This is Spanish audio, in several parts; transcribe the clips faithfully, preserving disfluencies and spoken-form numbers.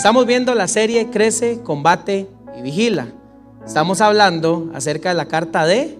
Estamos viendo la serie Crece, Combate y Vigila. Estamos hablando acerca de la carta de,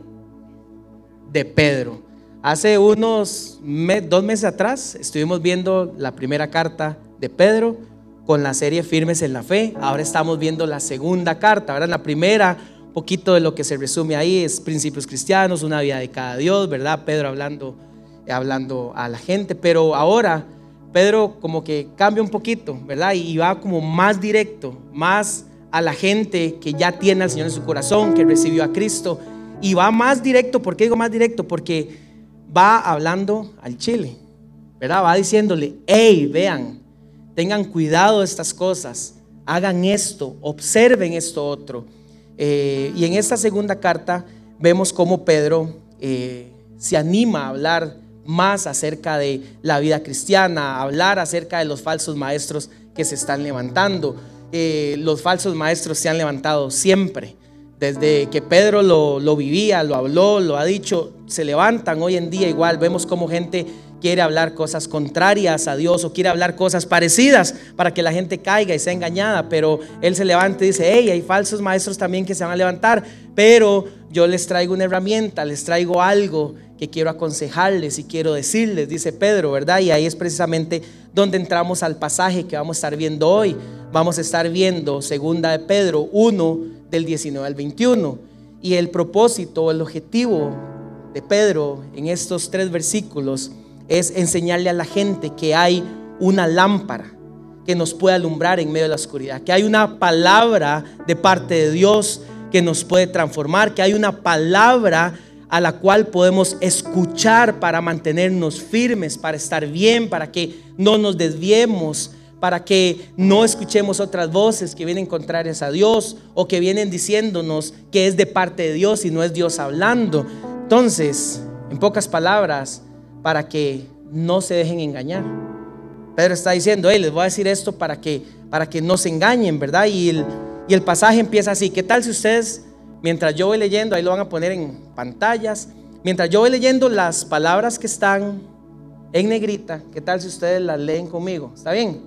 de Pedro. Hace unos me, dos meses atrás estuvimos viendo la primera carta de Pedro con la serie Firmes en la Fe. Ahora estamos viendo la segunda carta. Ahora en la primera, un poquito de lo que se resume ahí es principios cristianos, una vida dedicada a Dios, ¿verdad? Pedro hablando, hablando a la gente, pero ahora Pedro como que cambia un poquito, ¿verdad? Y va como más directo, más a la gente que ya tiene al Señor en su corazón, que recibió a Cristo. Y va más directo. ¿Por qué digo más directo? Porque va hablando al chile, ¿verdad? Va diciéndole, hey, vean, tengan cuidado de estas cosas, hagan esto, observen esto otro. Eh, y en esta segunda carta vemos cómo Pedro eh, se anima a hablar más acerca de la vida cristiana, a hablar acerca de los falsos maestros que se están levantando. Eh, los falsos maestros se han levantado siempre. Desde que Pedro lo, lo vivía, lo habló, lo ha dicho, se levantan hoy en día igual. Vemos cómo gente quiere hablar cosas contrarias a Dios o quiere hablar cosas parecidas para que la gente caiga y sea engañada, pero él se levanta y dice, hey, hay falsos maestros también que se van a levantar, pero yo les traigo una herramienta, les traigo algo que quiero aconsejarles y quiero decirles, dice Pedro, ¿verdad? Y ahí es precisamente donde entramos al pasaje que vamos a estar viendo hoy. Vamos a estar viendo segunda de Pedro uno del diecinueve al veintiuno, y el propósito, el objetivo de Pedro en estos tres versículos es enseñarle a la gente que hay una lámpara que nos puede alumbrar en medio de la oscuridad, que hay una palabra de parte de Dios que nos puede transformar, que hay una palabra a la cual podemos escuchar para mantenernos firmes, para estar bien, para que no nos desviemos, para que no escuchemos otras voces que vienen contrarias a Dios o que vienen diciéndonos que es de parte de Dios y no es Dios hablando. Entonces, en pocas palabras, para que no se dejen engañar. Pedro está diciendo, hey, les voy a decir esto para que, para que no se engañen, ¿verdad? Y el, y el pasaje empieza así. ¿Qué tal si ustedes, mientras yo voy leyendo, ahí lo van a poner en pantallas, mientras yo voy leyendo las palabras que están en negrita, qué tal si ustedes las leen conmigo? ¿Está bien?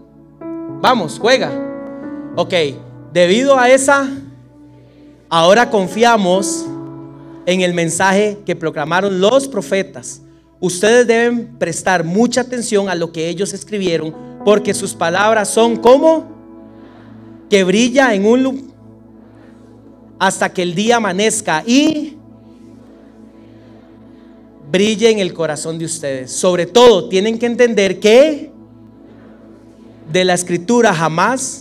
Vamos, juega. Ok, debido a esa, ahora confiamos en el mensaje que proclamaron los profetas. Ustedes deben prestar mucha atención a lo que ellos escribieron, porque sus palabras son como que brilla en un lugar hasta que el día amanezca y brille en el corazón de ustedes. Sobre todo, tienen que entender que de la escritura jamás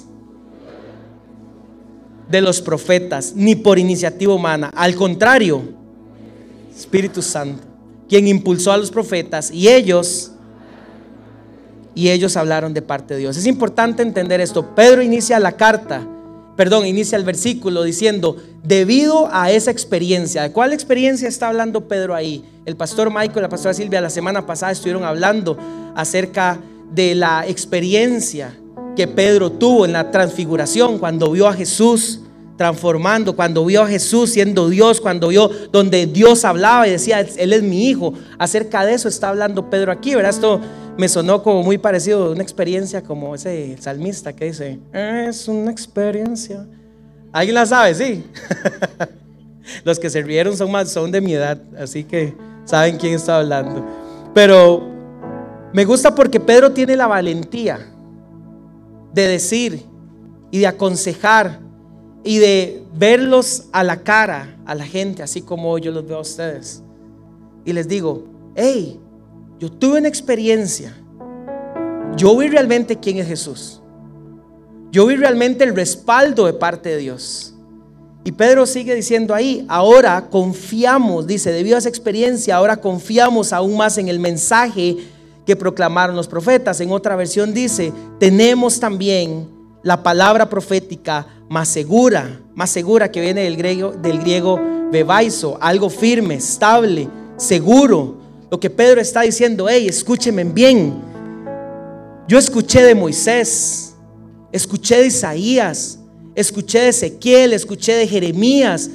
de los profetas, ni por iniciativa humana. Al contrario, Espíritu Santo, quien impulsó a los profetas, y ellos y ellos hablaron de parte de Dios. Es importante entender esto. Pedro inicia la carta, perdón, inicia el versículo diciendo, debido a esa experiencia. ¿De cuál experiencia está hablando Pedro ahí? El pastor Michael y la pastora Silvia la semana pasada estuvieron hablando acerca de la experiencia que Pedro tuvo en la transfiguración, cuando vio a Jesús transformando, cuando vio a Jesús siendo Dios, cuando vio donde Dios hablaba y decía, Él es mi hijo. Acerca de eso está hablando Pedro aquí, ¿verdad? Esto me sonó como muy parecido a una experiencia como ese salmista que dice, es una experiencia. ¿Alguien la sabe? Sí. Los que se rieron son más, son de mi edad, así que saben quién está hablando. Pero me gusta porque Pedro tiene la valentía de decir y de aconsejar y de verlos a la cara a la gente, así como yo los veo a ustedes, y les digo, hey, yo tuve una experiencia, yo vi realmente quién es Jesús, yo vi realmente el respaldo de parte de Dios. Y Pedro sigue diciendo ahí, ahora confiamos, dice, debido a esa experiencia, ahora confiamos aún más en el mensaje que proclamaron los profetas. En otra versión dice, tenemos también la palabra profética más segura, más segura, que viene del griego, del griego bebaizo, algo firme, estable, seguro. Lo que Pedro está diciendo, hey, escúchenme bien. Yo escuché de Moisés, escuché de Isaías, escuché de Ezequiel, escuché de Jeremías,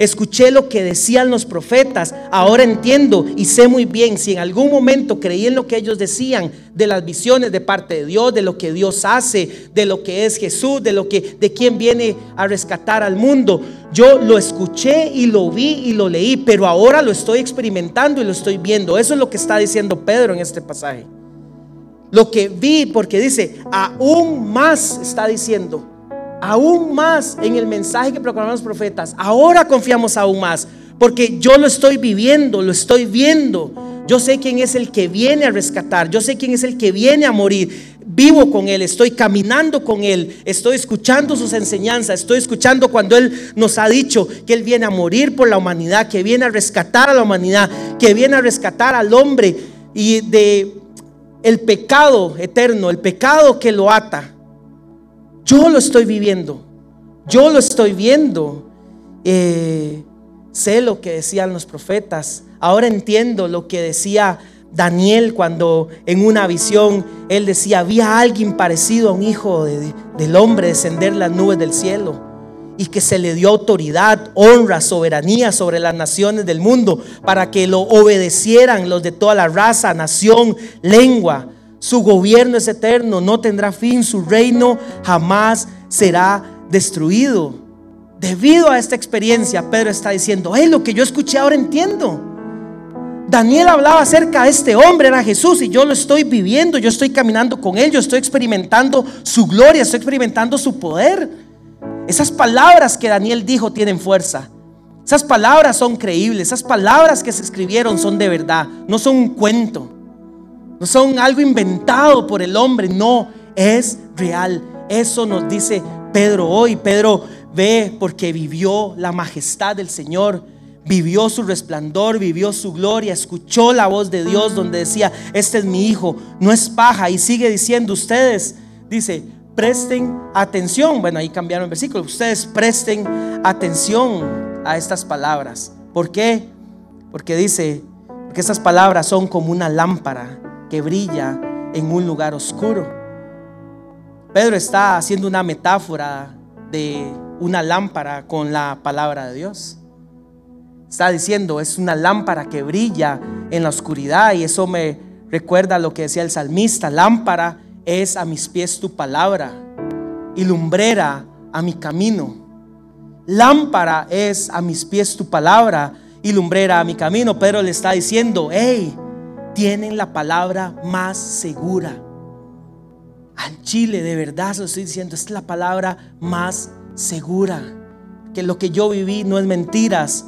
escuché lo que decían los profetas, ahora entiendo y sé muy bien, si en algún momento creí en lo que ellos decían, de las visiones de parte de Dios, de lo que Dios hace, de lo que es Jesús, de lo que, de quién viene a rescatar al mundo, yo lo escuché y lo vi y lo leí, pero ahora lo estoy experimentando y lo estoy viendo. Eso es lo que está diciendo Pedro en este pasaje. Lo que vi, porque dice, aún más está diciendo, aún más en el mensaje que proclamaron los profetas. Ahora confiamos aún más, porque yo lo estoy viviendo, lo estoy viendo. Yo sé quién es el que viene a rescatar, yo sé quién es el que viene a morir. Vivo con Él, estoy caminando con Él, estoy escuchando sus enseñanzas, estoy escuchando cuando Él nos ha dicho que Él viene a morir por la humanidad, que viene a rescatar a la humanidad, que viene a rescatar al hombre y de el pecado eterno, el pecado que lo ata. Yo lo estoy viviendo, yo lo estoy viendo. Eh, sé lo que decían los profetas. Ahora entiendo lo que decía Daniel cuando en una visión él decía, había alguien parecido a un hijo de, del hombre descender las nubes del cielo, y que se le dio autoridad, honra, soberanía sobre las naciones del mundo, para que lo obedecieran los de toda la raza, nación, lengua. Su gobierno es eterno, no tendrá fin, su reino jamás será destruido. Debido a esta experiencia, Pedro está diciendo, hey, lo que yo escuché ahora entiendo. Daniel hablaba acerca de este hombre, era Jesús, y yo lo estoy viviendo, yo estoy caminando con Él, yo estoy experimentando su gloria, estoy experimentando su poder. Esas palabras que Daniel dijo tienen fuerza. Esas palabras son creíbles, esas palabras que se escribieron son de verdad, no son un cuento, no son algo inventado por el hombre, no, es real. Eso nos dice Pedro hoy. Pedro ve porque vivió la majestad del Señor, vivió su resplandor, vivió su gloria, escuchó la voz de Dios donde decía, este es mi hijo, no es paja. Y sigue diciendo, ustedes, dice, presten atención. Bueno, ahí cambiaron el versículo. Ustedes presten atención a estas palabras. ¿Por qué? Porque dice, porque estas palabras son como una lámpara que brilla en un lugar oscuro. Pedro está haciendo una metáfora de una lámpara con la palabra de Dios. Está diciendo, es una lámpara que brilla en la oscuridad. Y eso me recuerda lo que decía el salmista, lámpara es a mis pies tu palabra y lumbrera a mi camino. Lámpara es a mis pies tu palabra y lumbrera a mi camino. Pedro le está diciendo, hey, tienen la palabra más segura. Al Chile, de verdad se lo estoy diciendo, esta es la palabra más segura. Que lo que yo viví no es mentiras.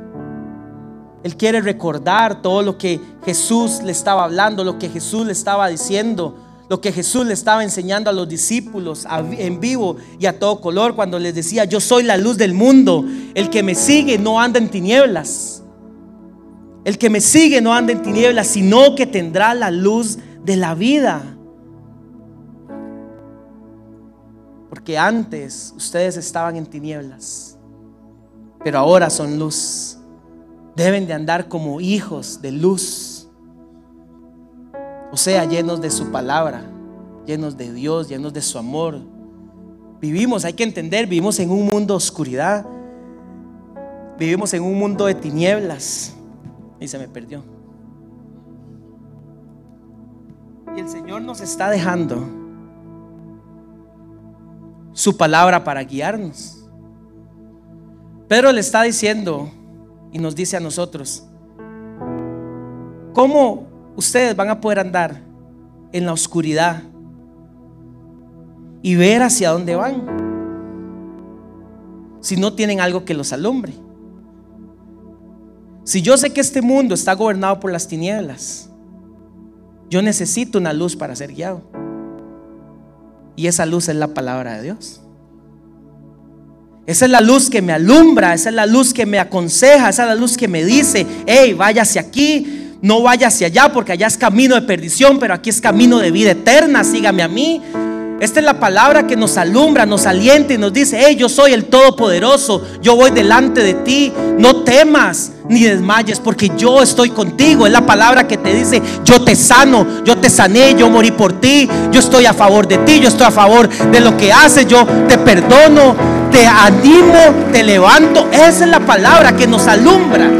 Él quiere recordar todo lo que Jesús le estaba hablando, lo que Jesús le estaba diciendo, lo que Jesús le estaba enseñando a los discípulos en vivo y a todo color, cuando les decía, yo soy la luz del mundo, el que me sigue no anda en tinieblas, el que me sigue no anda en tinieblas, sino que tendrá la luz de la vida. Porque antes ustedes estaban en tinieblas, pero ahora son luz. Deben de andar como hijos de luz, o sea, llenos de su palabra, llenos de Dios, llenos de su amor. Vivimos, hay que entender, vivimos en un mundo de oscuridad, vivimos en un mundo de tinieblas. Y se me perdió. Y el Señor nos está dejando su palabra para guiarnos. Pedro le está diciendo y nos dice a nosotros, ¿cómo ustedes van a poder andar en la oscuridad y ver hacia dónde van si no tienen algo que los alumbre? Si yo sé que este mundo está gobernado por las tinieblas, yo necesito una luz para ser guiado, y esa luz es la palabra de Dios. Esa es la luz que me alumbra, esa es la luz que me aconseja, esa es la luz que me dice, hey, vaya hacia aquí, no vaya hacia allá, porque allá es camino de perdición, pero aquí es camino de vida eterna, sígame a mí. Esta es la palabra que nos alumbra, nos alienta y nos dice, hey, yo soy el Todopoderoso, yo voy delante de ti, no temas ni desmayes, porque yo estoy contigo. Es la palabra que te dice, yo te sano, yo te sané, yo morí por ti, yo estoy a favor de ti, yo estoy a favor de lo que haces, yo te perdono. te animo, te levanto. Esa es la palabra que nos alumbra.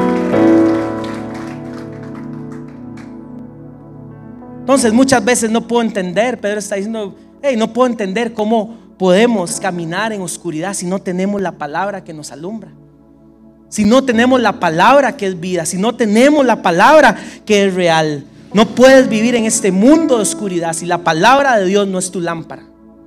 Entonces muchas veces no puedo entender, Pedro está diciendo, hey, no puedo entender cómo podemos caminar en oscuridad si no tenemos la palabra que nos alumbra, si no tenemos la palabra que es vida, si no tenemos la palabra que es real. No puedes vivir en este mundo de oscuridad si la palabra de Dios no es tu lámpara.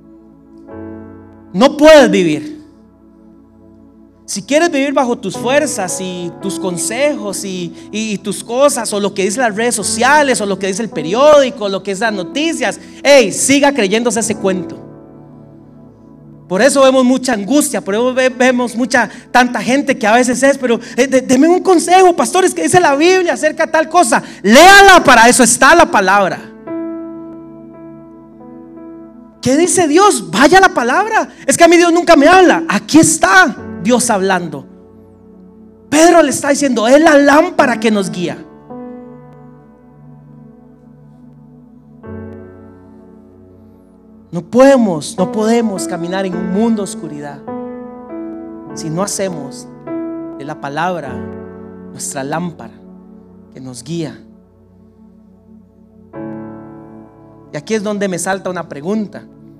No puedes vivir. Si quieres vivir bajo tus fuerzas y tus consejos y, y, y tus cosas, o lo que dicen las redes sociales, o lo que dice el periódico, o lo que es las noticias, hey, siga creyéndose ese cuento. Por eso vemos mucha angustia, por eso vemos mucha, tanta gente que a veces es, pero eh, de, deme un consejo, pastores, que dice la Biblia acerca de tal cosa. Léala, para eso está la palabra. ¿Qué dice Dios? Vaya a la palabra. Es que a mí Dios nunca me habla. Aquí está Dios hablando. Pedro le está diciendo, es la lámpara que nos guía. No podemos, no podemos caminar en un mundo de oscuridad si no hacemos de la palabra nuestra lámpara que nos guía. Y aquí es donde me salta una pregunta.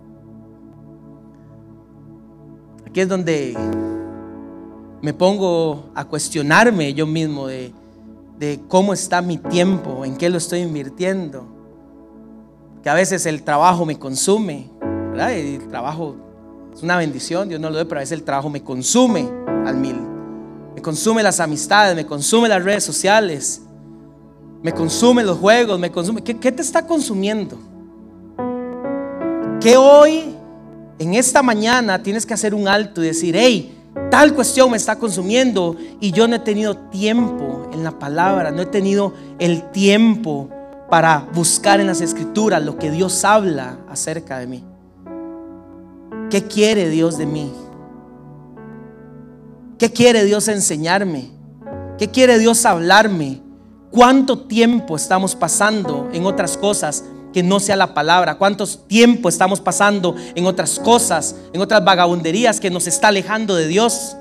Aquí es donde me pongo a cuestionarme yo mismo de, de cómo está mi tiempo, en qué lo estoy invirtiendo. Que a veces el trabajo me consume, ¿verdad? El trabajo es una bendición, Dios no lo dé, pero a veces el trabajo me consume al mil. Me consume las amistades, me consume las redes sociales, me consume los juegos, me consume. ¿Qué, qué te está consumiendo? Que hoy, en esta mañana, tienes que hacer un alto y decir, hey, tal cuestión me está consumiendo y yo no he tenido tiempo en la palabra, no he tenido el tiempo para buscar en las escrituras lo que Dios habla acerca de mí. ¿Qué quiere Dios de mí? ¿Qué quiere Dios enseñarme? ¿Qué quiere Dios hablarme? ¿Cuánto tiempo estamos pasando en otras cosas que no sea la palabra? ¿Cuánto tiempo estamos pasando en otras cosas, en otras vagabunderías que nos está alejando de Dios?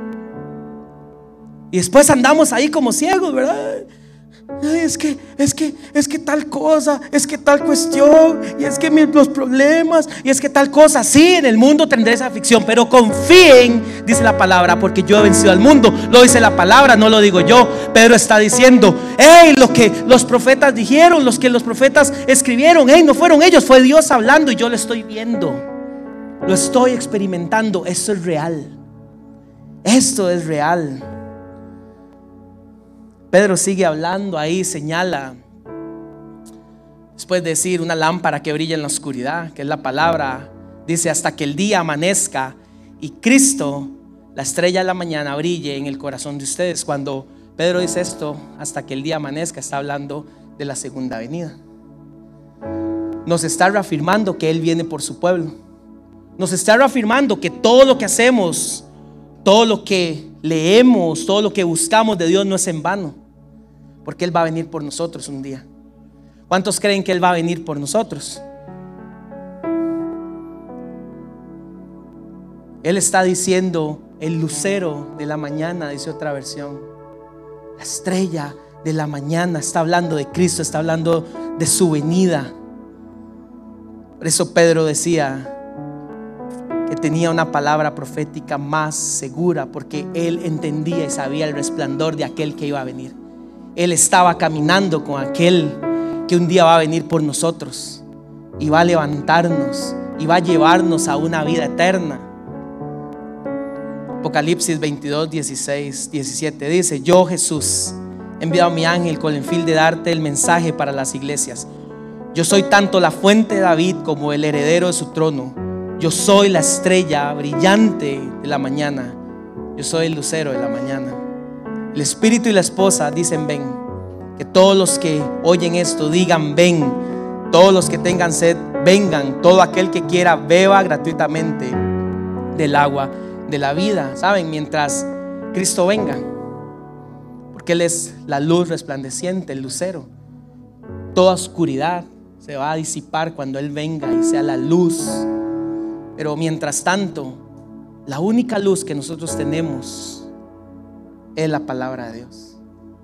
Y después andamos ahí como ciegos, ¿verdad? Ay, es que, es que, es que tal cosa, es que tal cuestión, y es que mis, los problemas, y es que tal cosa. Sí, en el mundo tendré esa aflicción, pero confíen, dice la palabra, porque yo he vencido al mundo. Lo dice la palabra, no lo digo yo. Pedro está diciendo, hey, lo que los profetas dijeron, los que los profetas escribieron, hey, no fueron ellos, fue Dios hablando y yo lo estoy viendo, lo estoy experimentando. Esto es real, esto es real. Pedro sigue hablando ahí, señala, después de decir una lámpara que brilla en la oscuridad, que es la palabra, dice hasta que el día amanezca y Cristo, la estrella de la mañana, brille en el corazón de ustedes. Cuando Pedro dice esto, hasta que el día amanezca, está hablando de la segunda venida. Nos está reafirmando que Él viene por su pueblo. Nos está reafirmando que todo lo que hacemos, todo lo que leemos, todo lo que buscamos de Dios no es en vano, porque Él va a venir por nosotros un día. ¿Cuántos creen que Él va a venir por nosotros? Él está diciendo el lucero de la mañana, dice otra versión. La estrella de la mañana está hablando de Cristo, está hablando de su venida. Por eso Pedro decía que tenía una palabra profética más segura, porque él entendía y sabía el resplandor de aquel que iba a venir. Él estaba caminando con aquel que un día va a venir por nosotros y va a levantarnos y va a llevarnos a una vida eterna. Apocalipsis veintidós, dieciséis, diecisiete dice: yo, Jesús, he enviado a mi ángel con el fin de darte el mensaje para las iglesias. Yo soy tanto la fuente de David como el heredero de su trono. Yo soy la estrella brillante de la mañana. Yo soy el lucero de la mañana. El espíritu y la esposa dicen ven. Que todos los que oyen esto digan ven. Todos los que tengan sed vengan. Todo aquel que quiera beba gratuitamente del agua de la vida. ¿Saben? Mientras Cristo venga, porque Él es la luz resplandeciente, el lucero. Toda oscuridad se va a disipar cuando Él venga y sea la luz. Pero mientras tanto, La única luz que nosotros tenemos es la palabra de Dios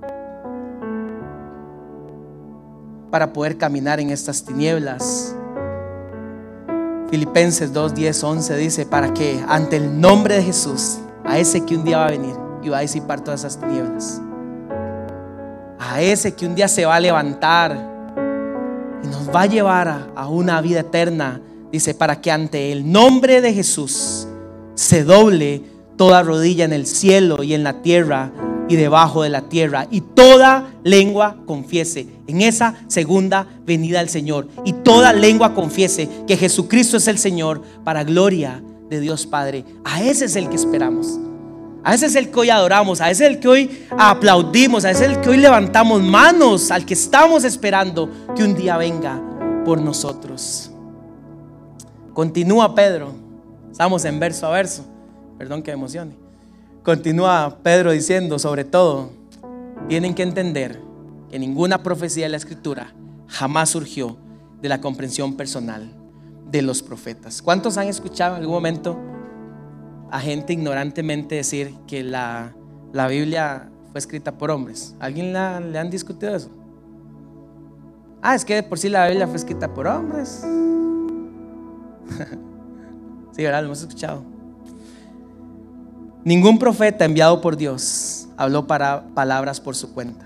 para poder caminar en estas tinieblas. Filipenses dos, diez, once dice: para que ante el nombre de Jesús, a ese que un día va a venir y va a disipar todas esas tinieblas, a ese que un día se va a levantar y nos va a llevar a, a una vida eterna, dice: para que ante el nombre de Jesús se doble toda rodilla en el cielo y en la tierra y debajo de la tierra, y toda lengua confiese en esa segunda venida del Señor, y toda lengua confiese que Jesucristo es el Señor, para gloria de Dios Padre. A ese es el que esperamos, a ese es el que hoy adoramos, a ese es el que hoy aplaudimos, a ese es el que hoy levantamos manos, al que estamos esperando que un día venga por nosotros. Continúa Pedro, estamos en verso a verso, perdón que me emocione. Continúa Pedro diciendo: sobre todo, tienen que entender que ninguna profecía de la Escritura jamás surgió de la comprensión personal de los profetas. ¿Cuántos han escuchado en algún momento a gente ignorantemente decir que la, la Biblia fue escrita por hombres? ¿Alguien la, le han discutido eso? Ah, es que de por sí la Biblia fue escrita por hombres. Sí, ¿verdad? Lo hemos escuchado. Ningún profeta enviado por Dios habló para palabras por su cuenta,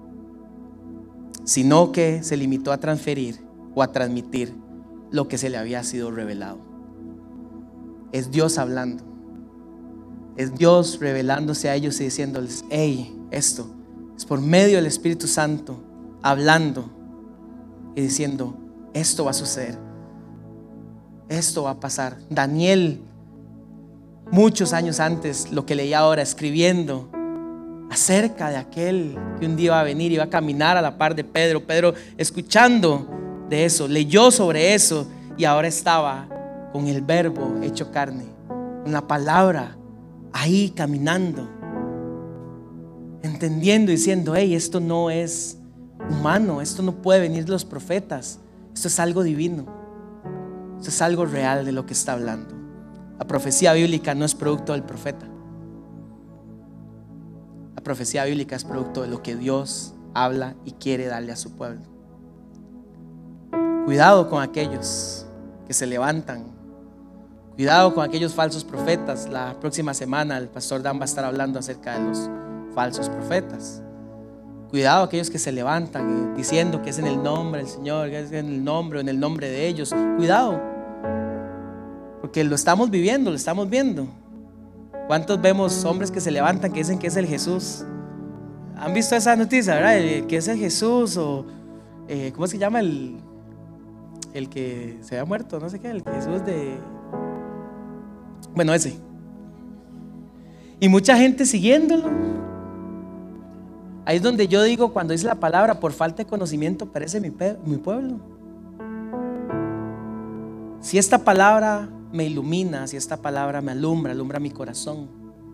sino que se limitó a transferir o a transmitir lo que se le había sido revelado. Es Dios hablando, es Dios revelándose a ellos y diciéndoles: hey, esto es por medio del Espíritu Santo hablando y diciendo: esto va a suceder, esto va a pasar. Daniel, muchos años antes, lo que leía ahora, escribiendo acerca de aquel que un día iba a venir y iba a caminar a la par de Pedro. Pedro, escuchando de eso, leyó sobre eso, y ahora estaba con el Verbo hecho carne, con la palabra ahí caminando, entendiendo y diciendo: hey, esto no es humano, esto no puede venir de los profetas, esto es algo divino, esto es algo real de lo que está hablando. La profecía bíblica no es producto del profeta. La profecía bíblica es producto de lo que Dios habla y quiere darle a su pueblo. Cuidado con aquellos que se levantan. Cuidado con aquellos falsos profetas. La próxima semana el pastor Dan va a estar hablando acerca de los falsos profetas. Cuidado aquellos que se levantan diciendo que es en el nombre del Señor, que es en el nombre o en el nombre de ellos. Cuidado, porque lo estamos viviendo, lo estamos viendo. ¿Cuántos vemos hombres que se levantan que dicen que es el Jesús? ¿Han visto esa noticia, verdad? El, que es el Jesús, o eh, ¿cómo se llama el, el que se había muerto? No sé qué, el Jesús de... Bueno, ese. Y mucha gente siguiéndolo. Ahí es donde yo digo, cuando dice la palabra: por falta de conocimiento perece mi, mi pueblo. Si esta palabra me ilumina, si esta palabra me alumbra, alumbra mi corazón,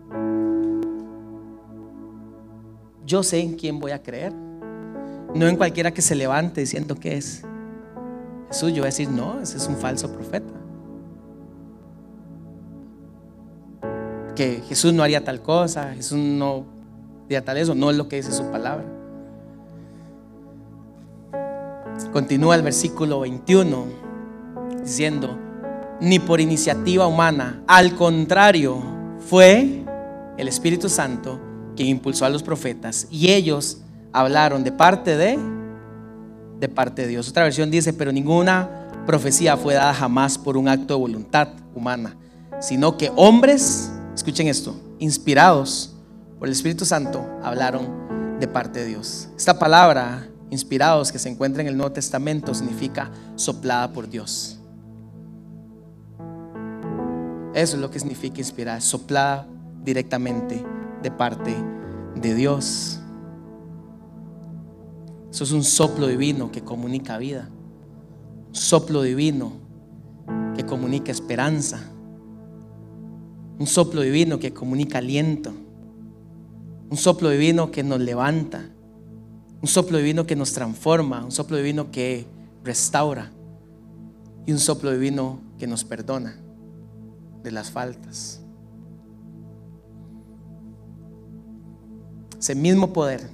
yo sé en quién voy a creer, no en cualquiera que se levante diciendo que es Jesús. Yo voy a decir: no, ese es un falso profeta, que Jesús no haría tal cosa, Jesús no haría tal eso, no es lo que dice su palabra. Continúa el versículo veintiuno diciendo: ni por iniciativa humana, al contrario, fue el Espíritu Santo quien impulsó a los profetas, y ellos hablaron de parte de de parte de Dios. Otra versión dice: pero ninguna profecía fue dada jamás por un acto de voluntad humana, sino que hombres, escuchen esto, inspirados por el Espíritu Santo, hablaron de parte de Dios. Esta palabra, inspirados, que se encuentra en el Nuevo Testamento, significa soplada por Dios. Eso es lo que significa inspirar, soplada directamente de parte de Dios. Eso es un soplo divino que comunica vida, un soplo divino que comunica esperanza, un soplo divino que comunica aliento, un soplo divino que nos levanta, un soplo divino que nos transforma, un soplo divino que restaura, y un soplo divino que nos perdona de las faltas. ese mismo poder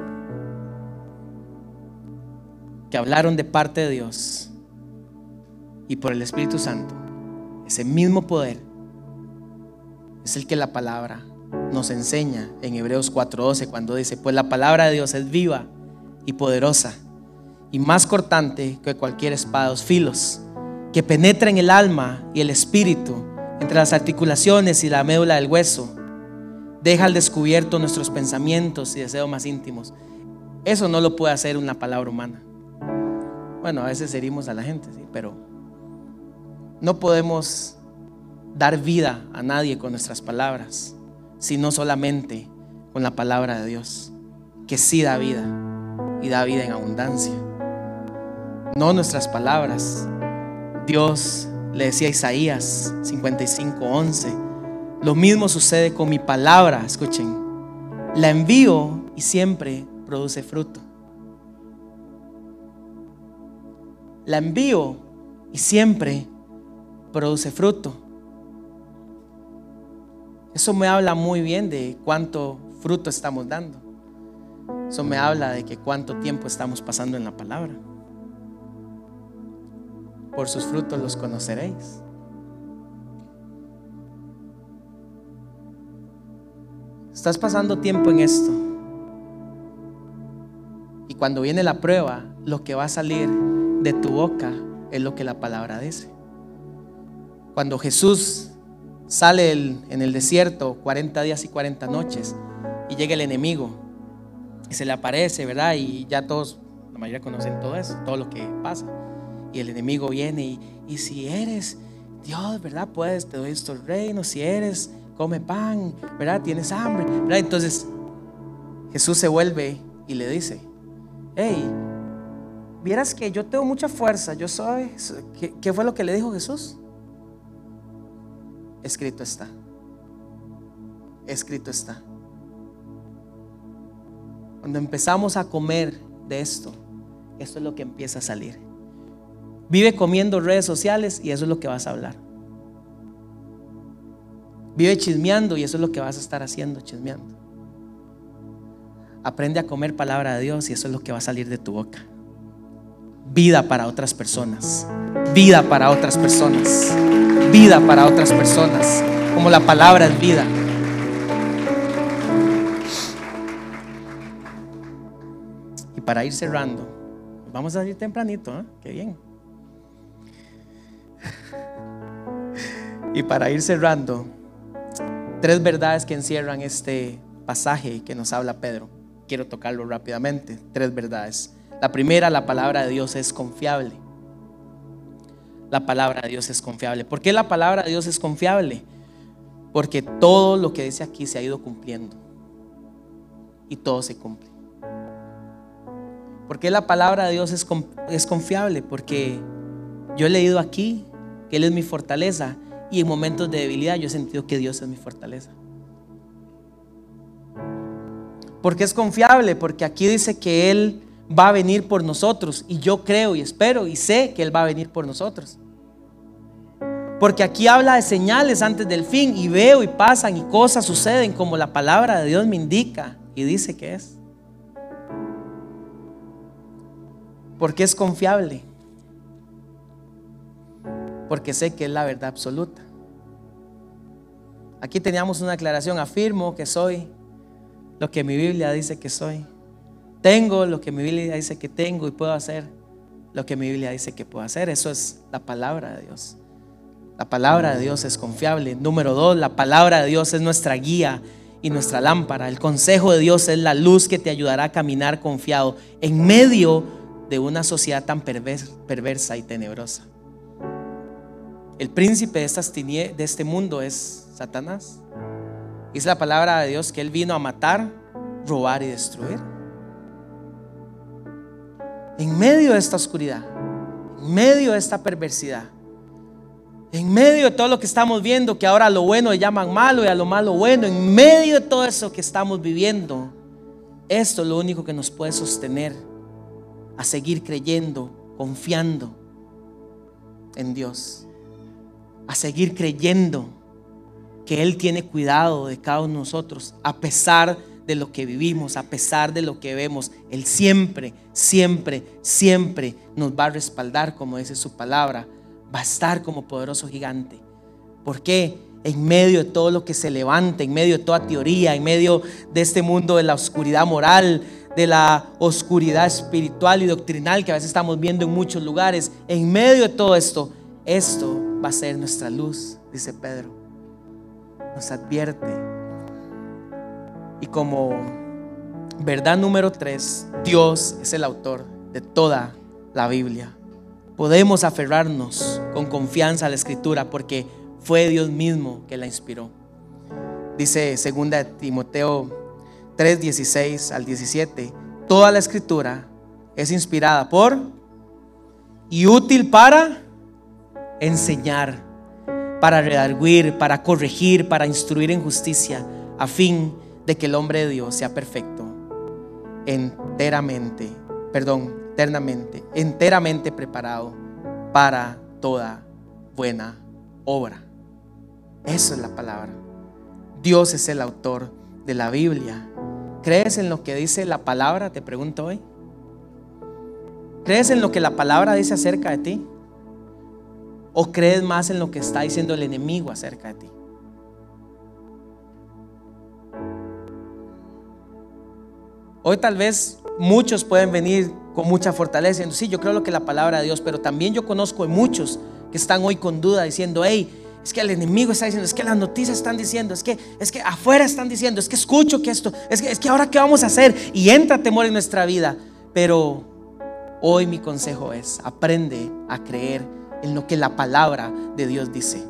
que hablaron de parte de Dios y por el Espíritu Santo, ese mismo poder es el que la palabra nos enseña en Hebreos cuatro doce, cuando dice: pues la palabra de Dios es viva y poderosa y más cortante que cualquier espada de dos filos, que penetra en el alma y el espíritu, entre las articulaciones y la médula del hueso, deja al descubierto nuestros pensamientos y deseos más íntimos. Eso no lo puede hacer una palabra humana. Bueno, a veces herimos a la gente, sí, pero no podemos dar vida a nadie con nuestras palabras, sino solamente con la palabra de Dios, que sí da vida y da vida en abundancia. No nuestras palabras. Dios le decía a Isaías cincuenta y cinco once: lo mismo sucede con mi palabra, escuchen, la envío y siempre produce fruto. La envío y siempre produce fruto. Eso me habla muy bien de cuánto fruto estamos dando. Eso me habla de que cuánto tiempo estamos pasando en la palabra. Por sus frutos los conoceréis. Estás pasando tiempo en esto, y cuando viene la prueba, lo que va a salir de tu boca es lo que la palabra dice. Cuando Jesús sale el, en el desierto cuarenta días y cuarenta noches, y llega el enemigo y se le aparece, ¿verdad? Y ya todos, la mayoría conocen todo eso, todo lo que pasa. Y el enemigo viene y, y si eres Dios, ¿verdad? Puedes, te doy estos reinos. Si eres, come pan, ¿verdad? Tienes hambre, ¿verdad? Entonces Jesús se vuelve y le dice: hey, vieras que yo tengo mucha fuerza, yo soy. ¿Qué, qué fue lo que le dijo Jesús? Escrito está. Escrito está. Cuando empezamos a comer de esto, esto es lo que empieza a salir. Vive comiendo redes sociales y eso es lo que vas a hablar. Vive chismeando y eso es lo que vas a estar haciendo, chismeando. Aprende a comer palabra de Dios y eso es lo que va a salir de tu boca. Vida para otras personas. Vida para otras personas. Vida para otras personas. Como la palabra es vida. Y para ir cerrando, vamos a ir tempranito, ¿eh? Qué bien. Y para ir cerrando, tres verdades que encierran este pasaje que nos habla Pedro. Quiero tocarlo rápidamente. Tres verdades. La primera, la palabra de Dios es confiable. La palabra de Dios es confiable. ¿Por qué la palabra de Dios es confiable? Porque todo lo que dice aquí se ha ido cumpliendo y todo se cumple. ¿Por qué la palabra de Dios es, es confiable? Porque yo he leído aquí que Él es mi fortaleza, y en momentos de debilidad yo he sentido que Dios es mi fortaleza. ¿Por qué es confiable? Porque aquí dice que Él va a venir por nosotros, y yo creo y espero y sé que Él va a venir por nosotros. Porque aquí habla de señales antes del fin, y veo y pasan y cosas suceden como la palabra de Dios me indica y dice que es. ¿Por qué es confiable? Porque sé que es la verdad absoluta. Aquí teníamos una aclaración: afirmo que soy lo que mi Biblia dice que soy. Tengo lo que mi Biblia dice que tengo, y puedo hacer lo que mi Biblia dice que puedo hacer. Eso es la palabra de Dios. La palabra de Dios es confiable. Número dos, la palabra de Dios es nuestra guía y nuestra lámpara. El consejo de Dios es la luz que te ayudará a caminar confiado en medio de una sociedad tan perversa y tenebrosa. El príncipe de, estas tinie- de este mundo es Satanás. Dice la palabra de Dios que él vino a matar, robar y destruir. En medio de esta oscuridad, en medio de esta perversidad, en medio de todo lo que estamos viendo, que ahora a lo bueno le llaman malo y a lo malo bueno, en medio de todo eso que estamos viviendo, esto es lo único que nos puede sostener a seguir creyendo, confiando en Dios, a seguir creyendo que Él tiene cuidado de cada uno de nosotros, a pesar de lo que vivimos, a pesar de lo que vemos, Él siempre, siempre, siempre nos va a respaldar, como dice su palabra. Va a estar como poderoso gigante. ¿Por qué? En medio de todo lo que se levanta, en medio de toda teoría, en medio de este mundo de la oscuridad moral, de la oscuridad espiritual y doctrinal que a veces estamos viendo en muchos lugares, en medio de todo esto, esto va a ser nuestra luz, dice Pedro. Nos advierte. Y como verdad número tres, Dios es el autor de toda la Biblia. Podemos aferrarnos con confianza a la Escritura porque fue Dios mismo que la inspiró. Dice segunda de Timoteo tres, dieciséis al diecisiete: toda la Escritura es inspirada por y útil para enseñar, para redarguir, para corregir, para instruir en justicia, a fin de que el hombre de Dios sea perfecto, enteramente, perdón, eternamente, enteramente preparado para toda buena obra. Eso es la palabra. Dios es el autor de la Biblia. ¿Crees en lo que dice la palabra? Te pregunto hoy. ¿Crees en lo que la palabra dice acerca de ti? ¿O crees más en lo que está diciendo el enemigo acerca de ti? Hoy tal vez muchos pueden venir con mucha fortaleza diciendo: sí, yo creo lo que la palabra de Dios. Pero también yo conozco de muchos que están hoy con duda diciendo: hey, es que el enemigo está diciendo, es que las noticias están diciendo, es que, es que afuera están diciendo, es que escucho que esto, es que, es que ahora qué vamos a hacer. Y entra temor en nuestra vida. Pero hoy mi consejo es: aprende a creer en lo que la palabra de Dios dice,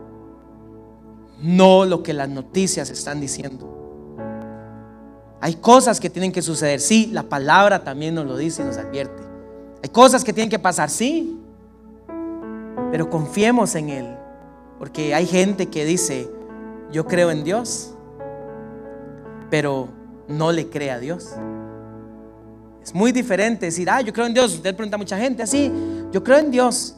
no lo que las noticias están diciendo. Hay cosas que tienen que suceder, sí, la palabra también nos lo dice y nos advierte. Hay cosas que tienen que pasar, sí, pero confiemos en Él. Porque hay gente que dice: yo creo en Dios, pero no le cree a Dios. Es muy diferente decir: ah, yo creo en Dios. Usted pregunta a mucha gente así: yo creo en Dios,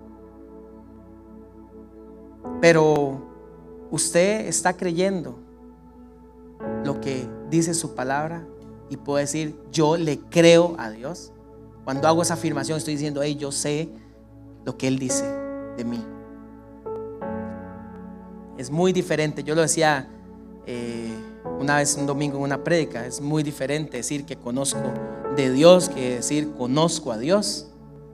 pero usted está creyendo lo que dice su palabra y puede decir: yo le creo a Dios. Cuando hago esa afirmación estoy diciendo: hey, yo sé lo que Él dice de mí. Es muy diferente. Yo lo decía eh, una vez un domingo en una prédica. Es muy diferente decir que conozco de Dios que decir conozco a Dios.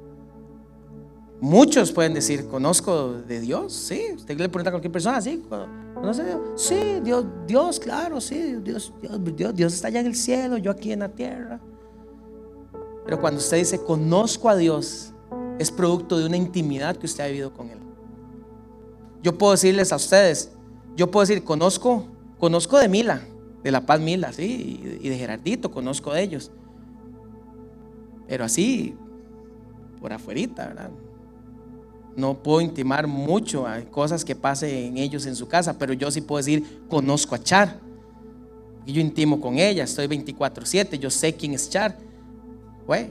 Muchos pueden decir: conozco de Dios. Sí, usted le pregunta a cualquier persona: ¿sí? ¿Conoce a Dios? Sí, Dios, Dios, claro, sí, Dios, Dios, Dios, Dios está allá en el cielo, yo aquí en la tierra. Pero cuando usted dice conozco a Dios, es producto de una intimidad que usted ha vivido con Él. Yo puedo decirles a ustedes, yo puedo decir: conozco, conozco de Mila, de La Paz Mila, sí, y de Gerardito, conozco de ellos. Pero así, por afuerita, ¿verdad? No puedo intimar mucho a cosas que pasen ellos en su casa, pero yo sí puedo decir: conozco a Char. Y yo intimo con ella, estoy veinticuatro siete, yo sé quién es Char. Güey.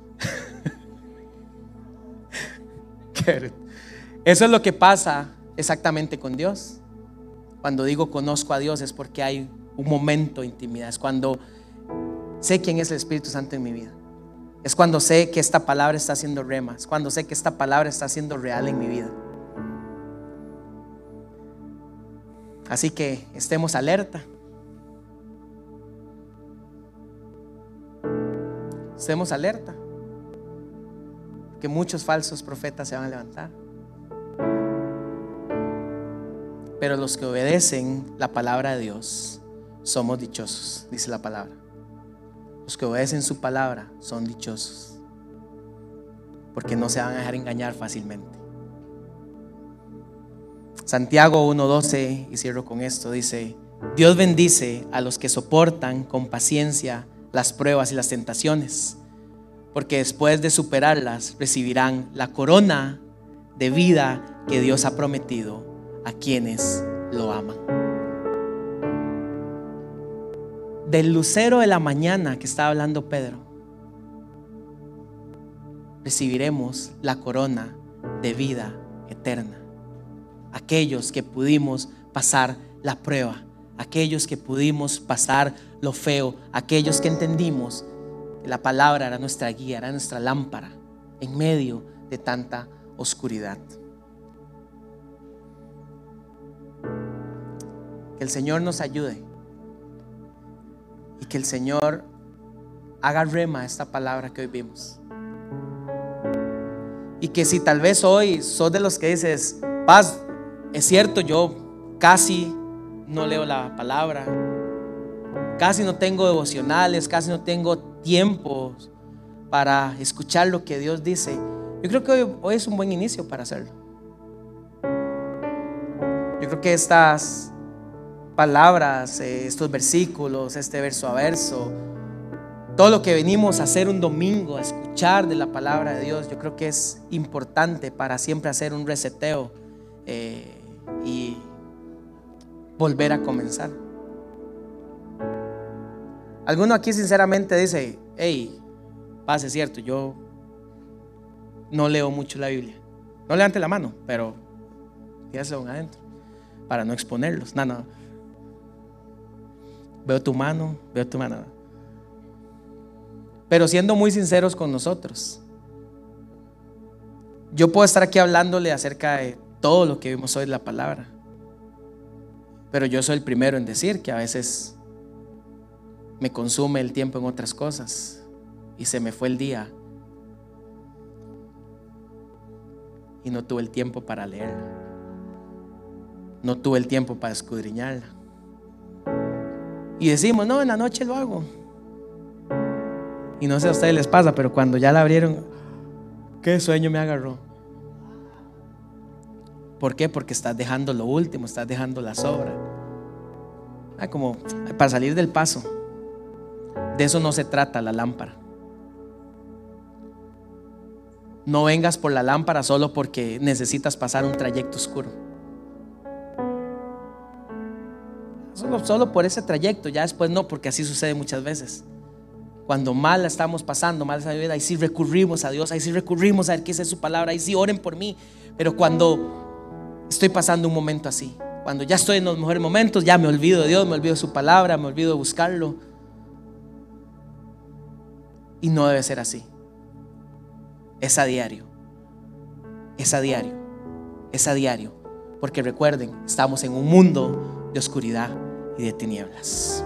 Eso es lo que pasa exactamente con Dios. Cuando digo conozco a Dios es porque hay un momento de intimidad. Es cuando sé quién es el Espíritu Santo en mi vida. Es cuando sé que esta palabra está haciendo rema. Es cuando sé que esta palabra está siendo real en mi vida. Así que estemos alerta. Estemos alerta. Que muchos falsos profetas se van a levantar. Pero los que obedecen la palabra de Dios somos dichosos, dice la palabra. Los que obedecen su palabra son dichosos, porque no se van a dejar engañar fácilmente. Santiago uno doce, y cierro con esto, dice: Dios bendice a los que soportan con paciencia las pruebas y las tentaciones, porque después de superarlas recibirán la corona de vida que Dios ha prometido a quienes lo aman. Del lucero de la mañana que estaba hablando Pedro, recibiremos la corona de vida eterna. Aquellos que pudimos pasar la prueba, aquellos que pudimos pasar lo feo, aquellos que entendimos que la palabra era nuestra guía, era nuestra lámpara en medio de tanta oscuridad. Que el Señor nos ayude y que el Señor haga rema esta palabra que hoy vimos. Y que si tal vez hoy sos de los que dices, Paz, es cierto, yo casi no leo la palabra, casi no tengo devocionales, casi no tengo tiempo para escuchar lo que Dios dice. Yo creo que hoy, hoy es un buen inicio para hacerlo. Yo creo que estas palabras, estos versículos, este verso a verso, todo lo que venimos a hacer un domingo, a escuchar de la palabra de Dios, yo creo que es importante para siempre hacer un reseteo eh, y volver a comenzar. Alguno aquí sinceramente dice, hey, Paz, es cierto, yo no leo mucho la Biblia. No levante la mano, pero tírase adentro para no exponerlos. No, no. Veo tu mano, veo tu mano. Pero siendo muy sinceros con nosotros, yo puedo estar aquí hablándole acerca de todo lo que vimos hoy de la palabra, pero yo soy el primero en decir que a veces me consume el tiempo en otras cosas y se me fue el día y no tuve el tiempo para leerla, no tuve el tiempo para escudriñarla. Y decimos, no, en la noche lo hago. Y no sé a ustedes les pasa, pero cuando ya la abrieron, qué sueño me agarró. ¿Por qué? Porque estás dejando lo último, estás dejando la sobra. Ah, como para salir del paso. De eso no se trata la lámpara. No vengas por la lámpara solo porque necesitas pasar un trayecto oscuro. Solo, solo por ese trayecto, ya después no, porque así sucede muchas veces. Cuando mal la estamos pasando, mal esa vida, ahí sí recurrimos a Dios, ahí sí recurrimos a ver qué es su palabra, ahí sí oren por mí. Pero cuando estoy pasando un momento así, cuando ya estoy en los mejores momentos, ya me olvido de Dios, me olvido de su palabra, me olvido de buscarlo. Y no debe ser así. Es a diario. Es a diario. Es a diario. Porque recuerden, estamos en un mundo de oscuridad y de tinieblas.